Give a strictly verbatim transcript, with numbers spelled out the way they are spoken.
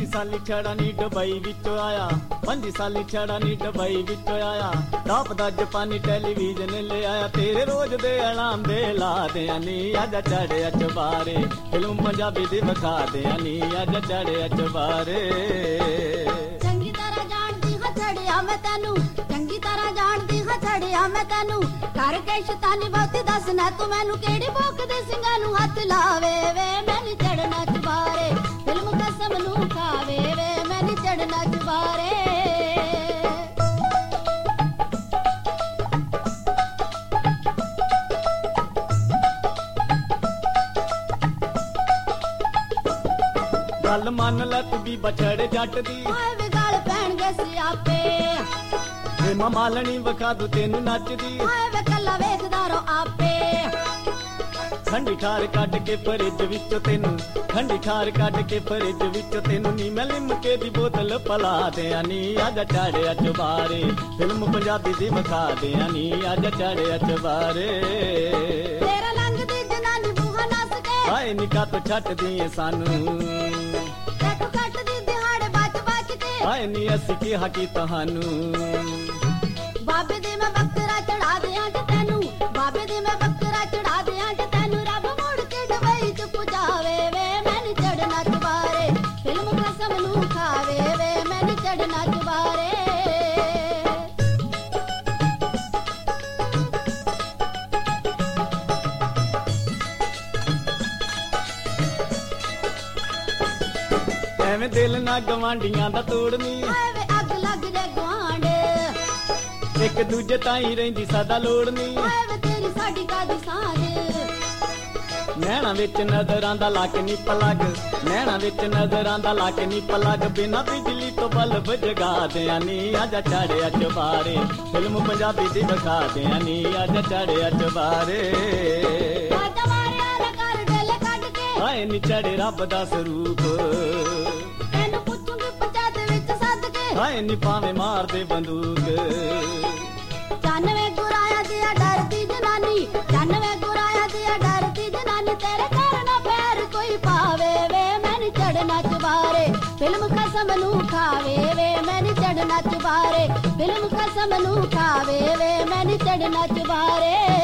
ਸਾਲੀ ਛੜਾ ਨੀ ਡਬਈ ਵਿੱਚੋਂ ਆਇਆ, ਪੰਜੀ ਸਾਲੀ ਛੜਾ ਨੀ ਡਬਈ ਵਿੱਚੋਂ ਆਇਆ, ਟਾਪ ਦਾ ਜਾਪਾਨੀ ਟੈਲੀਵਿਜ਼ਨ ਲੈ ਆਇਆ, ਤੇਰੇ ਰੋਜ਼ ਦੇ ਐਲਾਨ ਦੇ ਲਾ ਦਿਆਂ ਨੀ, ਅੱਜ ਚੜਿਆ ਚੁਬਾਰੇ ਫਿਲਮ ਪੰਜਾਬੀ ਦੀ ਵਿਖਾ ਦਿਆਂ ਨੀ, ਅੱਜ ਚੜਿਆ ਚੁਬਾਰੇ। ਚੰਗੀ ਤਰ੍ਹਾਂ ਜਾਣਦੀ ਹਾਂ ਛੜਿਆ ਮੈਂ ਤੈਨੂੰ, ਚੰਗੀ ਤਰ੍ਹਾਂ ਜਾਣਦੀ ਹਾਂ ਛੜਿਆ ਮੈਂ ਤੈਨੂੰ, ਕਰਕੇ ਸ਼ੈਤਾਨੀ ਬਹੁਤੀ ਦੱਸਣਾ ਤੂੰ ਮੈਨੂੰ, ਕਿਹੜੀ ਭੁੱਖ ਦੇ ਸਿੰਘਾਂ ਨੂੰ ਹੱਥ ਲਾਵੇ ਵੇ, ਮੈਂ ਨੀ ਚੜਨਾ ਚੁਬਾਰੇ ਫਿਲਮ ਕਸਮ ਨੂੰ ਖਾਵੇ ਵੇ, ਮੈਂ ਨੀ ਚੜਨਾ ਚੁਬਾਰੇ। ਗੱਲ ਮੰਨ ਲੈ ਤੂੰ ਵੀ ਬਛੜੇ ਜੱਟ ਦੀ, ਓਏ ਵੇ ਗੱਲ ਪੈਣਗੇ ਸਿਆਪੇ, ਵੇ ਮਾਂ ਮਾਲਣੀ ਵਿਖਾ ਦੂ ਤੈਨੂੰ ਨੱਚਦੀ, ਓਏ ਵੇ ਕੱਲਾ ਵੇਖਦਾ ਰੋ ਆਪੇ। ਠੰਡੀ ਠਾਰ ਕੱਢ ਕੇ ਫਰਿੱਜ ਵਿੱਚੋਂ ਤੈਨੂੰ, ਠੰਡੀ ਠਾਰ ਕੱਢ ਕੇ ਫਰਿੱਜ ਵਿੱਚੋਂ ਤੈਨੂੰ ਨੀ ਮੈਂ ਲਿਮਕੇ ਦੀ ਬੋਤਲ ਪਲਾ ਦਿਆਂ ਨੀ, ਅੱਜ ਚੜਿਆ ਚੁਬਾਰੇ ਫਿਲਮ ਪੰਜਾਬੀ ਦੀ ਵਿਖਾ ਦਿਆਂ ਨੀ, ਅੱਜ ਚੜਿਆ ਚੁਬਾਰੇ। ਤੇਰਾ ਲੰਘਦੀ ਜਨਾਨੀ ਬੂਹਾ ਨੱਸ ਕੇ, ਹਾਏ ਨਿਕਾ ਤੋਂ ਛੱਡਦੀ ਏ ਸਾਨੂੰ, ਤੈਨੂੰ ਕੱਟਦੀ ਦਿਹਾੜੇ ਬਚ ਬਚ ਕੇ, ਹਾਏ ਨੀ ਅਸੀਂ ਕਿਹਾ ਕੀ ਤੁਹਾਨੂੰ, ਬਾਬੇ ਦੇ ਮੈਂ ਬੱਕਰਾ ਚੜਾ ਦਿਆਂ ਜੇ ਤੈਨੂੰ, ਬਾਬੇ ਦੇ ਮੈਂ ਬੱਕਰਾ ਚੜਾ ਦਿਆਂ ਜੇ ਤੈਨੂੰ, ਰੱਬ ਮੁੜ ਕੇ ਡਬਈ ਚ ਪੁਜਾਵੇ ਵੇ, ਮੈਂ ਨੀ ਚੜਨਾ ਚੁਬਾਰੇ ਫਿਲਮ ਕਸਮ ਨੂੰ ਖਾਵੇ ਵੇ, ਮੈਂ ਨੀ ਚੜਨਾ ਚੁਬਾਰੇ। ਐਵੇਂ ਦਿਲ ਨਾ ਗਵਾਂਡੀਆਂ ਦਾ ਤੋੜਨੀ, ਓਏ ਵੇ ਅੱਗ ਲੱਗ ਜੇ ਗੁਆਂਢ, ਇੱਕ ਦੂਜੇ ਤਾਈਂ ਰਹਿੰਦੀ ਸਾਡਾ ਲੋੜਨੀ, ਓਏ ਵੇ ਤੇਰੀ ਸਾਡੀ ਕਾਦੀ ਸਾਂਝ, ਨੈਣਾ ਵਿੱਚ ਨਜ਼ਰਾਂ ਦਾ ਲਾ ਕੇ ਨੀ ਪਲੱਗ, ਨੈਣਾ ਵਿੱਚ ਨਜ਼ਰਾਂ ਦਾ ਲਾ ਕੇ ਨੀ ਪਲੱਗ, ਬਿਨਾਂ ਬਿਜਲੀ ਤੋਂ ਬਲਬ ਜਗਾ ਦਿਆਂ ਨੀ, ਅੱਜ ਚੜਿਆ ਚੁਬਾਰੇ ਫਿਲਮ ਪੰਜਾਬੀ ਦੀ ਵਿਖਾ ਦਿਆਂ ਨੀ, ਅੱਜ ਚੜਿਆ ਚੁਬਾਰੇ। ਵਾਜਾ ਮਾਰਿਆ ਨਾ ਕਰ ਡੇਲੇ ਕੱਢ ਕੇ, ਹਾਏ ਨੀ ਚੜੇ ਰੱਬ ਦਾ ਸਰੂਪ, ਤੈਨੂੰ ਪੁੱਛੂੰਗੀ ਪੰਚਾਇਤ ਵਿੱਚ ਸੱਦ ਕੇ, ਹਾਏ ਨੀ ਭਾਵੇਂ ਮਾਰਦੇ ਬੰਦੂਕ, ਚਾਨਵੇਂ ਗੁਰਾਇਆ ਦਿਆ ਡਰਦੀ ਜਨਾਨੀ, ਚਾਨਵੇਂ ਗੁਰਾਇਆ ਦਿਆ ਡਰਦੀ ਜਨਾਨੀ, ਤੇਰੇ ਘਰ ਨਾ ਪੈਰ ਕੋਈ ਪਾਵੇ ਵੇ, ਮੈਂ ਨੀ ਚੜਨਾ ਚੁਬਾਰੇ ਫਿਲਮ ਕਸਮ ਨੂੰ ਖਾਵੇ ਵੇ, ਮੈਂ ਨੀ ਚੜਨਾ ਚੁਬਾਰੇ ਫਿਲਮ ਕਸਮ ਨੂੰ ਖਾਵੇ ਵੇ, ਮੈਂ ਨੀ ਚੜਨਾ ਚੁਬਾਰੇ।